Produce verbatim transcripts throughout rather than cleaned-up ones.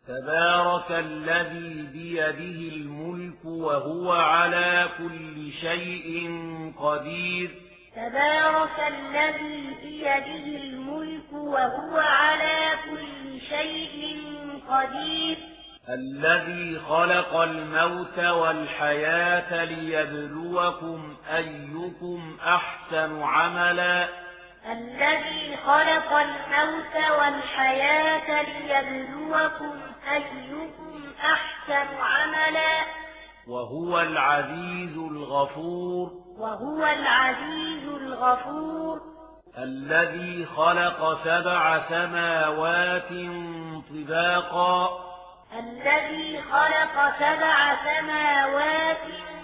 تبارك الذي بيده الملك وهو على كل شيء قدير تبارك الذي بيده الملك وهو على كل شيء قدير الذي خلق الموت والحياة ليبلوكم أيكم أحسن عملا الذي خلق الموت والحياة ليبلوكم أيكم أحسن عملا وهو العزيز الغفور وهو العزيز الغفور الذي خلق سبع سماوات طباقا الذي خلق سبع سماوات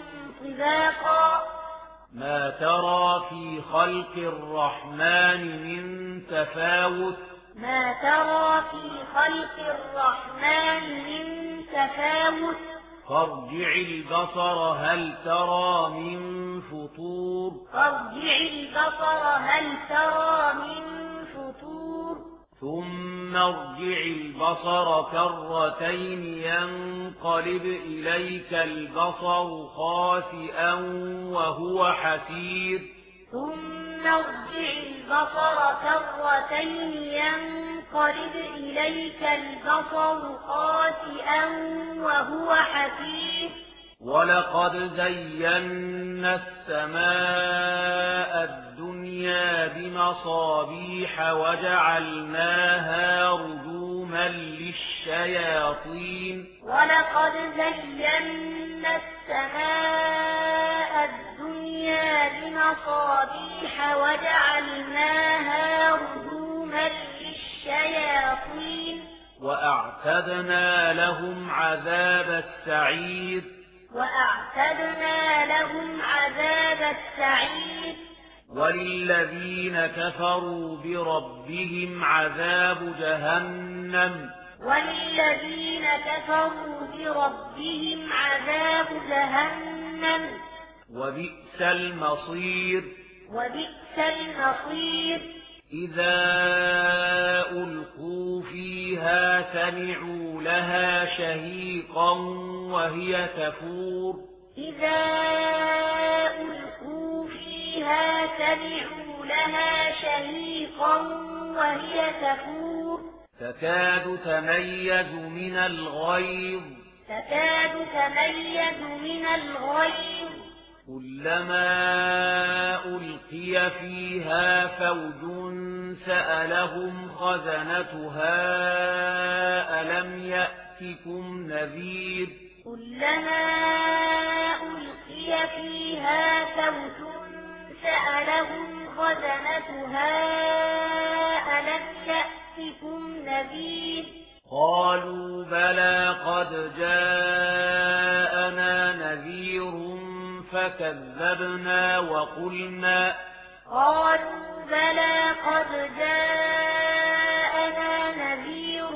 طباقا ما ترى في خلق الرحمن من تفاوت ما ترى في خلق الرحمن من تفاوت فارجع البصر هل ترى من فطور فارجع البصر هل ترى من فطور ثم ارجع البصر كرتين ينقلب إليك البصر خاسئا وهو حسير ثم ارجع البصر كرتين ينقلب إليك البصر خاسئا وهو حسير ولقد زينا السماء الدنيا بمصابيح وجعلناها رجوما للشياطين ولقد زينا السماء الدنيا بمصابيح وجعلناها رجوما للشياطين وأعتدنا لهم عذاب السعير وأعتدنا لهم عذاب السعير وللذين كفروا بربهم عذاب جهنم وللذين كفروا بربهم عذاب جهنم وبئس المصير وبئس المصير إذا ألقوا فيها سمعوا لها شهيقا وهي تفور إذا ألقوا فيها سمعوا لها شهيقا وهي تفور تكاد تميز من الغيظ تكاد تميز من الغيظ كلما ألقي فيها فوج سألهم خزنتها ألم يأتكم نذير كلما ألقي فيها فوج سألهم خزنتها ألم يأتكم نذير قالوا بلى قد جاءنا نذير فكذبنا وقلنا قالوا بلى قد جاءنا نذير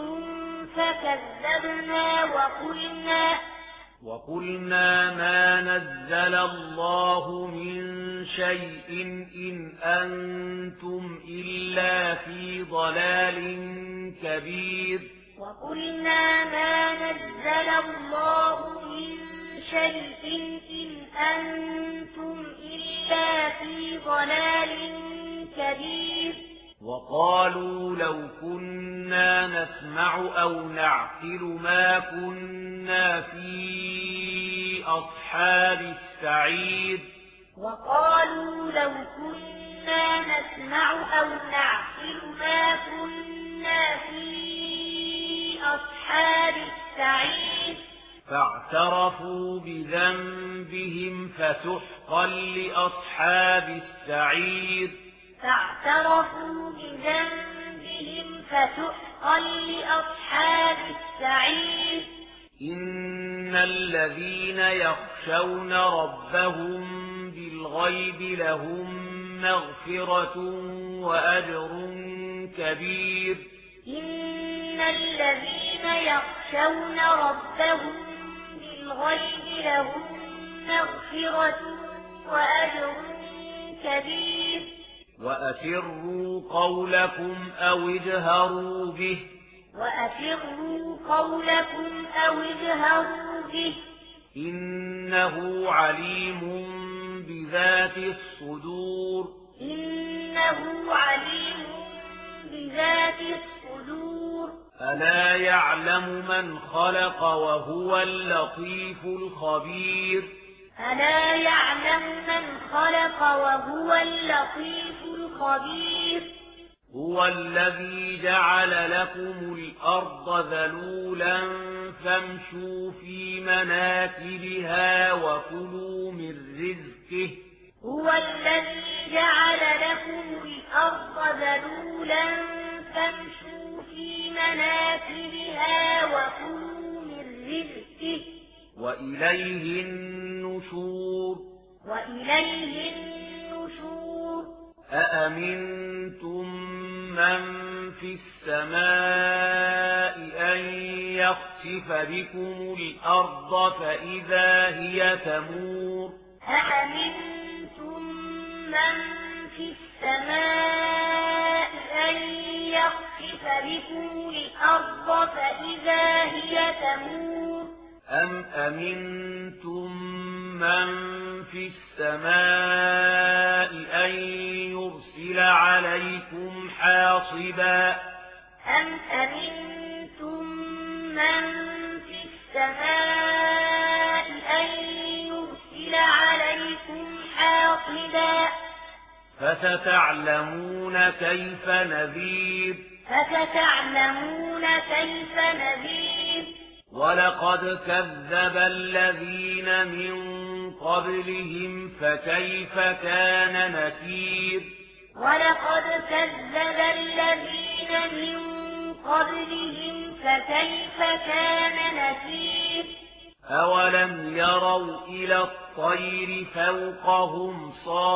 فكذبنا وقلنا وقلنا ما نزل الله من شيء إن أنتم إلا في ضلال كبير وقلنا ما نزل الله من شيء إن أنتم إلا في ضلال كبير وقالوا لو كنا نسمع أو نعقل ما كنا في أصحاب السعير وقالوا لو كنا نسمع أو نعقل ما كنا في أصحاب السعير فاعترفوا بذنبهم فسحقا لأصحاب السعير فاعترفوا بذنبهم فسحقا لأصحاب السعير إن الذين يخشون ربهم بالغيب لهم مغفرة وأجر كبير إن الذين يخشون ربهم بالغيب لهم مغفرة وأجر كبير وأسروا قولكم أو اجهروا به وأسروا قولكم أو اجهروا به إنه عليم بذات الصدور إنه عليم بذات الصدور ألا يعلم من خلق وهو اللطيف الخبير ألا يعلم من خلق وهو اللطيف الخبير هو الذي جعل لكم الأرض ذلولا فامشوا في مناكبها وكلوا من رزقه هو الذي جعل لكم الأرض ذلولا فامشوا في مناكبها وكلوا من رزقه وإليه النشور وإليه النشور أأمنتم من في السماء أن يخسف بكم الأرض فإذا هي تمور أأمنتم من في السماء أن يخسف بكم الأرض فإذا هي تمور أم أمنتم من في السماء أن يرسل عليكم حاصبا أم أمنتم من في السماء أن يرسل عليكم حاصبا فستعلمون كيف نذير فستعلمون كيف نذير ولقد كذب الذين من قبلهم فكيف كان نكير ولقد كذب الذين من قبلهم فكيف كان نكير أولم يروا إلى الطير فوقهم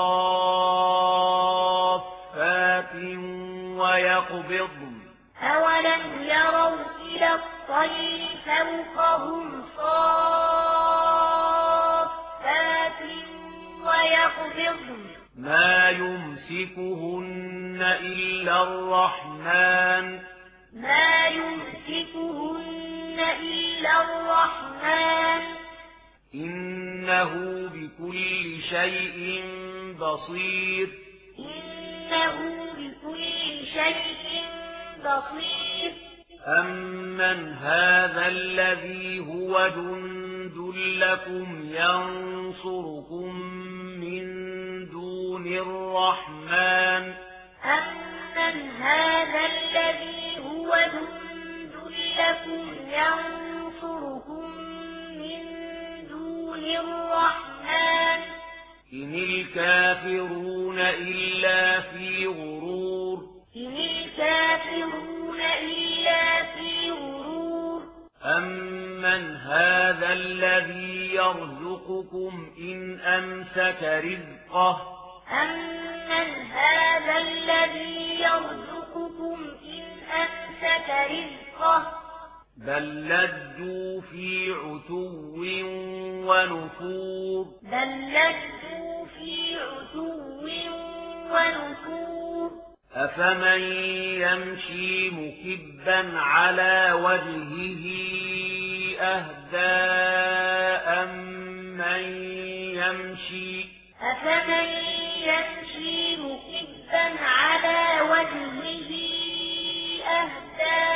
صافات ويقبضن أولم يروا إلى الطير فوقهم صافات ويقبضن ما يمسكهن إلا الرحمن ما يمسكهن إلا الرحمن إنه بكل شيء بصير إنه بكل شيء بصير أمن هذا الذي هو جند لكم ينصركم من دون الرحمن أمن هذا الذي هو جند لكم ينصركم من دون الرحمن إن الكافرون إلا في غرور إن الكافرون إلا في غرور أمن هذا الذي يرزقكم إن أمسك رزقه أمن هذا الذي يرزقكم إن أمسك رزقه بل لجوا في عتو ونفور بل لجوا في عتو ونفور أفمن يمشي مكبا على وجهه أهدى أمن يمشي أفمن يمشي مكبا على وجهه أهدى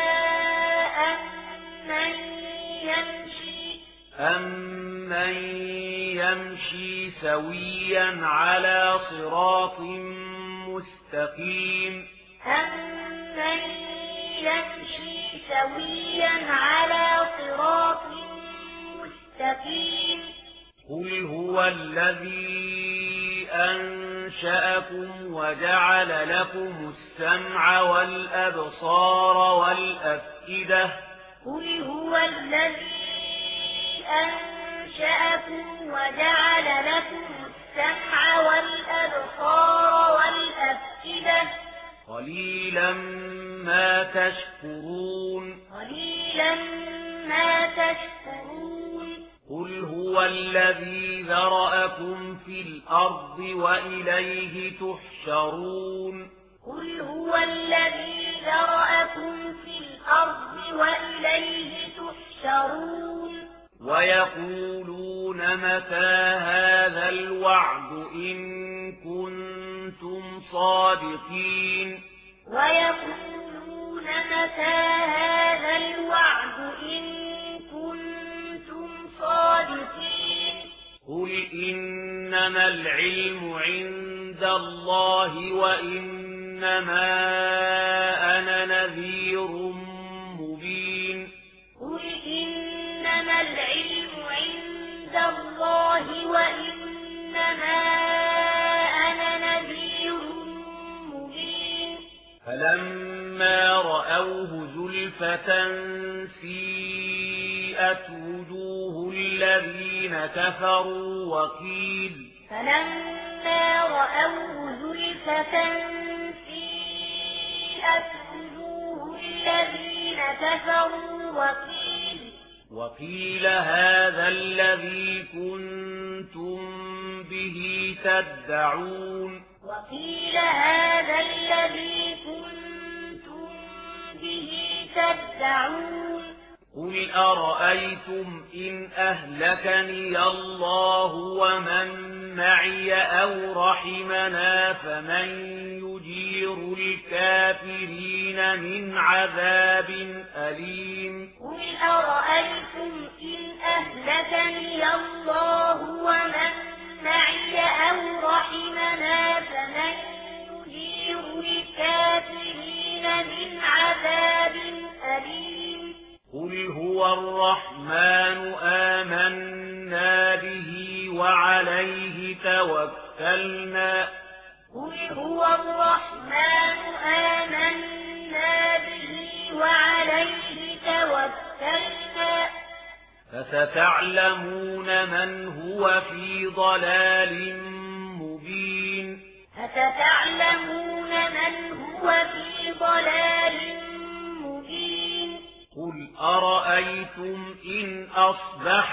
أمن يمشي أمن يمشي سويا على صراط مستقيم أمن يمشي سويا على صراط مستقيم قل هو الذي أنشأكم وجعل لكم السمع والأبصار والأفئدة قل هو الذي أنشأكم وجعل لكم السمع والأبصار والأفئدة قليلا ما تشكرون قليلا ما تشكرون قل هو الذي ذرأكم في الأرض وإليه تحشرون قل هو الذي ذرأكم في الأرض وإليه تحشرون ويقولون متى هذا الوعد إن كنتم صادقين ويقولون متى هذا الوعد إن كنتم صادقين قل إنما العلم عند الله وإنما أنا نذير مبين قل إنما العلم عند الله وإنما أنا نذير مبين فلما رأوه زلفة سيئت وجوه الذين كفروا وقيل فلما رأوه زلفة سيئت وجوه الذين كفروا وقيل وقيل هذا الذي كنتم به تدعون وقيل هذا الذي كنتم به تدعون قل أرأيتم إن أهلكني الله ومن معي أو رحمنا فمن يجير الكافرين من عذاب أليم قل أرأيتم إن أهلكني الله ومن معي أو رحمنا فمن يجير الكافرين من عذاب أليم قل هو الرحمن آمنا به وعليه توكلنا قل هو الرحمن آمنا به وعليه توكلنا فستعلمون من هو في ضلال مبين فستعلمون من هو في ضلال مبين قل أرأيتم إن أصبح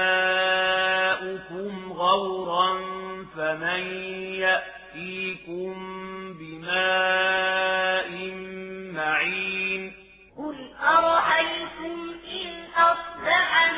ماؤكم غورا فمن يأتيكم بماء معين قل أرأيتم إن أصبح